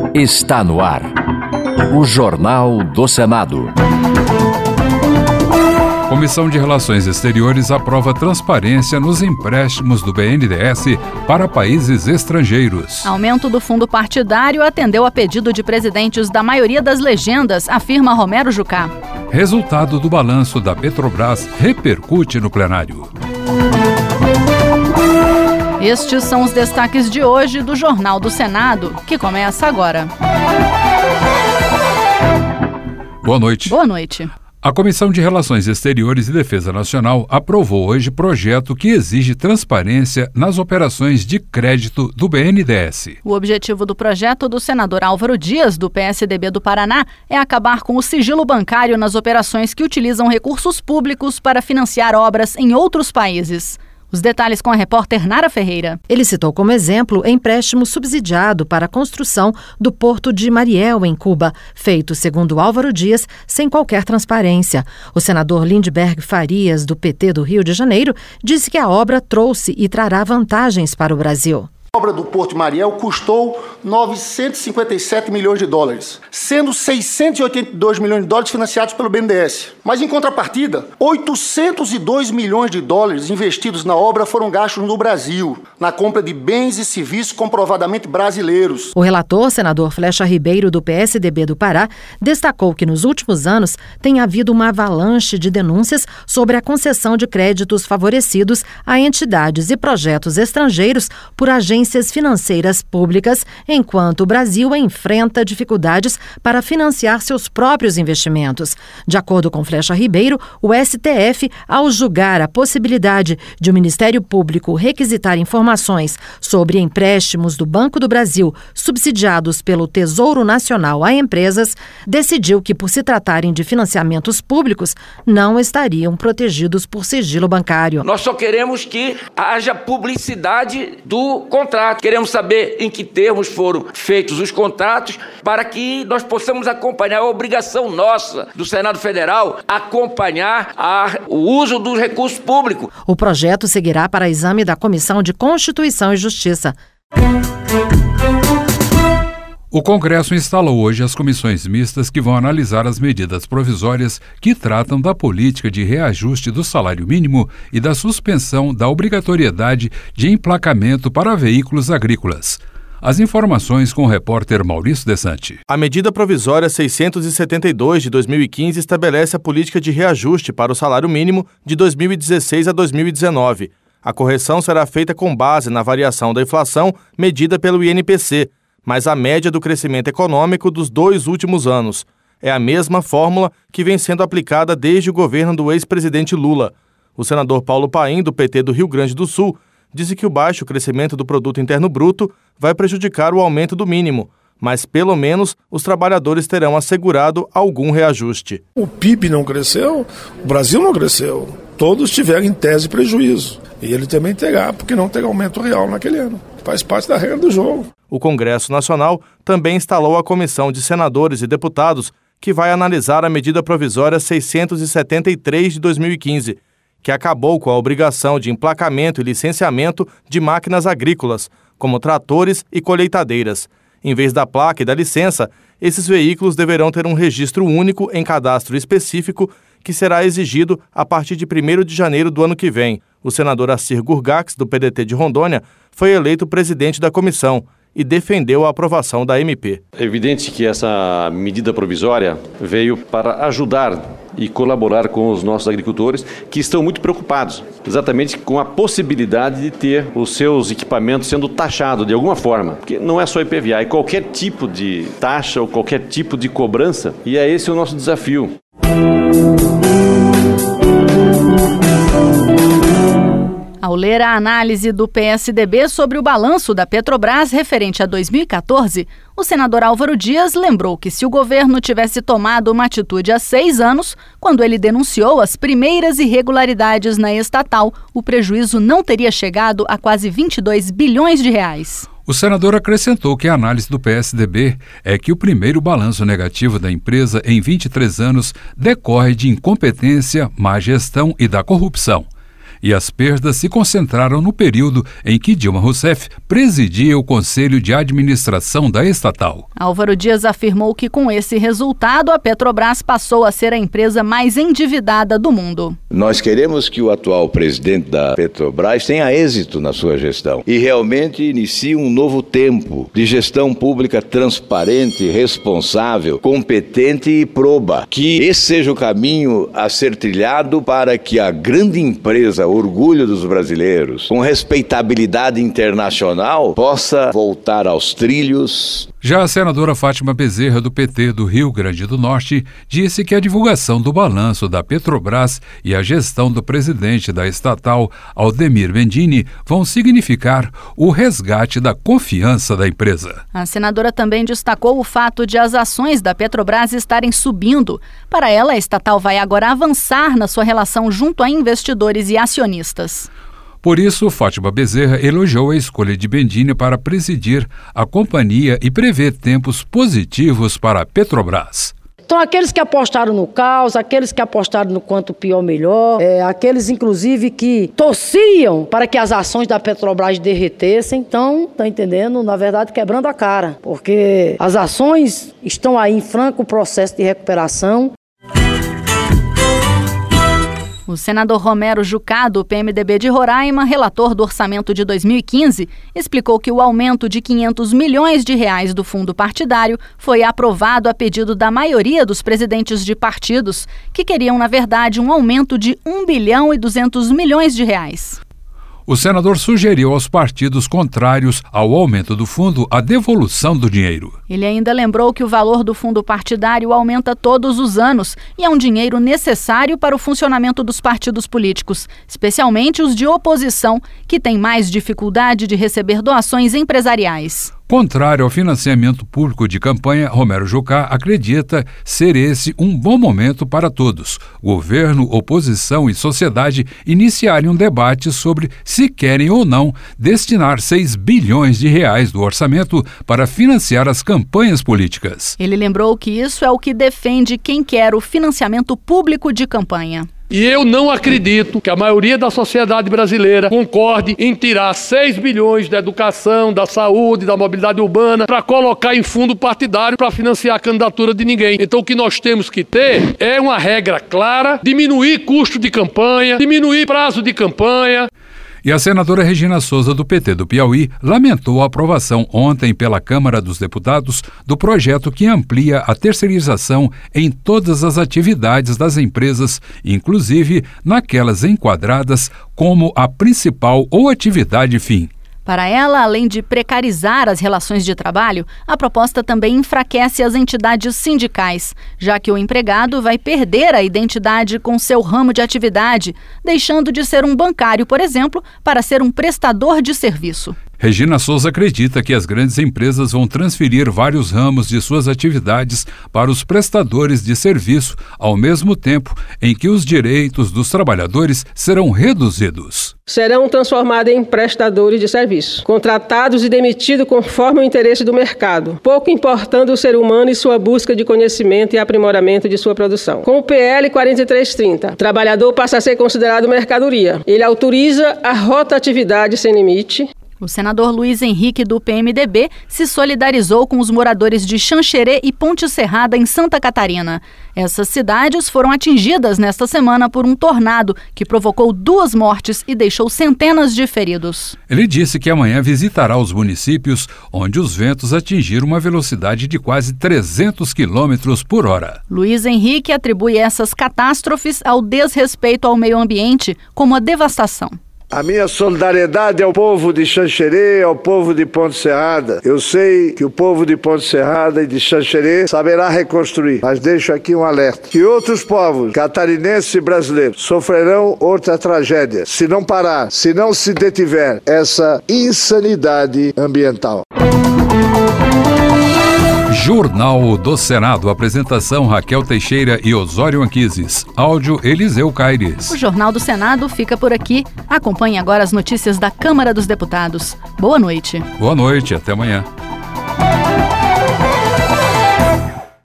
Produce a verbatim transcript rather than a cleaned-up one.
Está no ar. O Jornal do Senado. Comissão de Relações Exteriores aprova transparência nos empréstimos do B N D E S para países estrangeiros. Aumento do fundo partidário atendeu a pedido de presidentes da maioria das legendas, afirma Romero Jucá. Resultado do balanço da Petrobras repercute no plenário. Estes são os destaques de hoje do Jornal do Senado, que começa agora. Boa noite. Boa noite. A Comissão de Relações Exteriores e Defesa Nacional aprovou hoje projeto que exige transparência nas operações de crédito do B N D E S. O objetivo do projeto do senador Álvaro Dias, do P S D B do Paraná, é acabar com o sigilo bancário nas operações que utilizam recursos públicos para financiar obras em outros países. Os detalhes com a repórter Nara Ferreira. Ele citou como exemplo empréstimo subsidiado para a construção do Porto de Mariel, em Cuba, feito, segundo Álvaro Dias, sem qualquer transparência. O senador Lindbergh Farias, do P T do Rio de Janeiro, disse que a obra trouxe e trará vantagens para o Brasil. A obra do Porto de Mariel custou novecentos e cinquenta e sete milhões de dólares, sendo seiscentos e oitenta e dois milhões de dólares financiados pelo B N D E S. Mas, em contrapartida, oitocentos e dois milhões de dólares investidos na obra foram gastos no Brasil, na compra de bens e serviços comprovadamente brasileiros. O relator, senador Flecha Ribeiro, do P S D B do Pará, destacou que nos últimos anos tem havido uma avalanche de denúncias sobre a concessão de créditos favorecidos a entidades e projetos estrangeiros por agentes financeiras públicas, enquanto o Brasil enfrenta dificuldades para financiar seus próprios investimentos. De acordo com Flecha Ribeiro, o S T F, ao julgar a possibilidade de o Ministério Público requisitar informações sobre empréstimos do Banco do Brasil subsidiados pelo Tesouro Nacional a empresas, decidiu que, por se tratarem de financiamentos públicos, não estariam protegidos por sigilo bancário. Nós só queremos que haja publicidade do contrato. Queremos saber em que termos foram feitos os contratos para que nós possamos acompanhar. É a obrigação nossa do Senado Federal acompanhar a, o uso dos recursos públicos. O projeto seguirá para exame da Comissão de Constituição e Justiça. O Congresso instalou hoje as comissões mistas que vão analisar as medidas provisórias que tratam da política de reajuste do salário mínimo e da suspensão da obrigatoriedade de emplacamento para veículos agrícolas. As informações com o repórter Maurício Desante. A medida provisória seiscentos e setenta e dois de dois mil e quinze estabelece a política de reajuste para o salário mínimo de dois mil e dezesseis a dois mil e dezenove. A correção será feita com base na variação da inflação medida pelo I N P C, mas a média do crescimento econômico dos dois últimos anos. É a mesma fórmula que vem sendo aplicada desde o governo do ex-presidente Lula. O senador Paulo Paim, do P T do Rio Grande do Sul, disse que o baixo crescimento do produto interno bruto vai prejudicar o aumento do mínimo, mas pelo menos os trabalhadores terão assegurado algum reajuste. O P I B não cresceu, o Brasil não cresceu. Todos tiveram em tese prejuízo. E ele também terá, porque não terá aumento real naquele ano. Faz parte da regra do jogo. O Congresso Nacional também instalou a Comissão de Senadores e Deputados, que vai analisar a medida provisória seiscentos e setenta e três de dois mil e quinze, que acabou com a obrigação de emplacamento e licenciamento de máquinas agrícolas, como tratores e colheitadeiras. Em vez da placa e da licença, esses veículos deverão ter um registro único em cadastro específico que será exigido a partir de primeiro de janeiro do ano que vem. O senador Assir Gurgax, do P D T de Rondônia, foi eleito presidente da comissão e defendeu a aprovação da M P. É evidente que essa medida provisória veio para ajudar e colaborar com os nossos agricultores que estão muito preocupados, exatamente com a possibilidade de ter os seus equipamentos sendo taxados de alguma forma, porque não é só I P V A, é qualquer tipo de taxa ou qualquer tipo de cobrança, e é esse o nosso desafio. Ao ler a análise do P S D B sobre o balanço da Petrobras referente a dois mil e quatorze, o senador Álvaro Dias lembrou que se o governo tivesse tomado uma atitude há seis anos, quando ele denunciou as primeiras irregularidades na estatal, o prejuízo não teria chegado a quase vinte e dois bilhões de reais. O senador acrescentou que a análise do P S D B é que o primeiro balanço negativo da empresa em vinte e três anos decorre de incompetência, má gestão e da corrupção. E as perdas se concentraram no período em que Dilma Rousseff presidia o Conselho de Administração da estatal. Álvaro Dias afirmou que com esse resultado a Petrobras passou a ser a empresa mais endividada do mundo. Nós queremos que o atual presidente da Petrobras tenha êxito na sua gestão e realmente inicie um novo tempo de gestão pública transparente, responsável, competente e proba. Que esse seja o caminho a ser trilhado para que a grande empresa, orgulho dos brasileiros, com respeitabilidade internacional, possa voltar aos trilhos. Já a senadora Fátima Bezerra, do P T do Rio Grande do Norte, disse que a divulgação do balanço da Petrobras e a gestão do presidente da estatal, Aldemir Mendini, vão significar o resgate da confiança da empresa. A senadora também destacou o fato de as ações da Petrobras estarem subindo. Para ela, a estatal vai agora avançar na sua relação junto a investidores e acionistas. Por isso, Fátima Bezerra elogiou a escolha de Mendini para presidir a companhia e prevê tempos positivos para a Petrobras. Então, aqueles que apostaram no caos, aqueles que apostaram no quanto pior, melhor, é, aqueles, inclusive, que torciam para que as ações da Petrobras derretessem, então, tá entendendo? Na verdade, quebrando a cara, porque as ações estão aí em franco processo de recuperação. O senador Romero Jucá, do P M D B de Roraima, relator do orçamento de dois mil e quinze, explicou que o aumento de quinhentos milhões de reais do fundo partidário foi aprovado a pedido da maioria dos presidentes de partidos, que queriam, na verdade, um aumento de um bilhão e duzentos milhões de reais. O senador sugeriu aos partidos contrários ao aumento do fundo a devolução do dinheiro. Ele ainda lembrou que o valor do fundo partidário aumenta todos os anos e é um dinheiro necessário para o funcionamento dos partidos políticos, especialmente os de oposição, que têm mais dificuldade de receber doações empresariais. Contrário ao financiamento público de campanha, Romero Jucá acredita ser esse um bom momento para todos, governo, oposição e sociedade, iniciarem um debate sobre se querem ou não destinar seis bilhões de reais do orçamento para financiar as campanhas políticas. Ele lembrou que isso é o que defende quem quer o financiamento público de campanha. E eu não acredito que a maioria da sociedade brasileira concorde em tirar seis bilhões da educação, da saúde, da mobilidade urbana para colocar em fundo partidário para financiar a candidatura de ninguém. Então o que nós temos que ter é uma regra clara, diminuir custo de campanha, diminuir prazo de campanha. E a senadora Regina Souza, do P T do Piauí, lamentou a aprovação ontem pela Câmara dos Deputados do projeto que amplia a terceirização em todas as atividades das empresas, inclusive naquelas enquadradas como a principal ou atividade fim. Para ela, além de precarizar as relações de trabalho, a proposta também enfraquece as entidades sindicais, já que o empregado vai perder a identidade com seu ramo de atividade, deixando de ser um bancário, por exemplo, para ser um prestador de serviço. Regina Souza acredita que as grandes empresas vão transferir vários ramos de suas atividades para os prestadores de serviço, ao mesmo tempo em que os direitos dos trabalhadores serão reduzidos. Serão transformados em prestadores de serviço, contratados e demitidos conforme o interesse do mercado, pouco importando o ser humano e sua busca de conhecimento e aprimoramento de sua produção. Com o P L quarenta e três trinta, o trabalhador passa a ser considerado mercadoria. Ele autoriza a rotatividade sem limite. O senador Luiz Henrique, do P M D B, se solidarizou com os moradores de Xanxerê e Ponte Serrada, em Santa Catarina. Essas cidades foram atingidas nesta semana por um tornado que provocou duas mortes e deixou centenas de feridos. Ele disse que amanhã visitará os municípios onde os ventos atingiram uma velocidade de quase trezentos quilômetros por hora. Luiz Henrique atribui essas catástrofes ao desrespeito ao meio ambiente, como a devastação. A minha solidariedade ao povo de Xanxerê, ao povo de Ponte Serrada. Eu sei que o povo de Ponte Serrada e de Xanxerê saberá reconstruir, mas deixo aqui um alerta. Que outros povos, catarinenses e brasileiros, sofrerão outra tragédia se não parar, se não se detiver essa insanidade ambiental. Jornal do Senado. Apresentação: Raquel Teixeira e Osório Anquises. Áudio: Eliseu Caires. O Jornal do Senado fica por aqui. Acompanhe agora as notícias da Câmara dos Deputados. Boa noite. Boa noite, até amanhã.